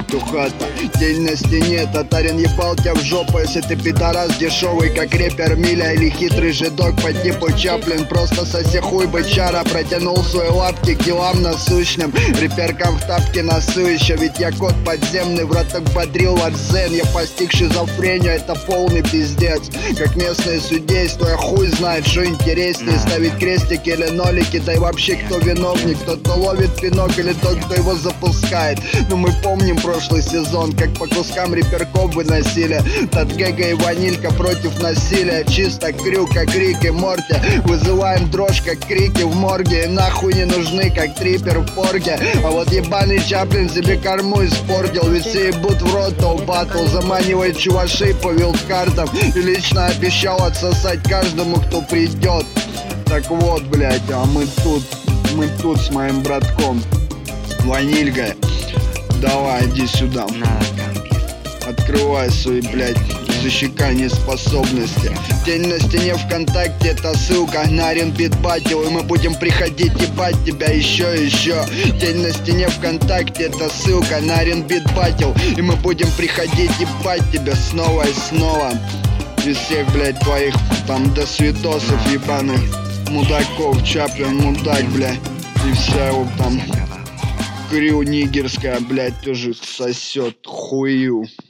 нету хата. Тень на стене, татарин ебал тебя в жопу. Если ты пидорас дешевый, как рэпер Миля, или хитрый жидок по типу Чаплин, просто соси хуй бычара. Протянул свои лапки к делам насущным, реперкам в тапке носу еще. Ведь я кот подземный, в роток бодрил ватзен. Я постиг шизофрению, это полный пиздец. Как местное судейство, я хуй знает, что интереснее, ставить крестики или нолики. Да и вообще, кто виновник, тот, кто ловит пинок, или тот, кто его запускает. Но мы помним прошлый сезон, как по кускам реперков выносили. Татгэга и ванилька против насилия. Чисто крю, как Рик и Морти. Вызываем дрожь, как крики в морге. И нахуй не нужны, как трипер в порге. А вот ебаный Чаплин себе корму испортил. Ведь все ебут в рот, то батл. Заманивает чувашей по вилдкартам. И лично обещал отсосать каждому, кто придет. Так вот, блядь, а мы тут с моим братком. Ванилька, давай, иди сюда. Открывай свои, блядь, защекание способности. Тень на стене ВКонтакте, это ссылка на Аренбит Батил. И мы будем приходить ебать тебя еще и еще. Тень на стене ВКонтакте, это ссылка на Аренбит Батил. И мы будем приходить ебать тебя снова и снова. Из всех, блядь, твоих там досвидосов ебаных мудаков. Чаплин мудак, блядь. И вся его там крю нигерская, блядь, тоже сосет хую.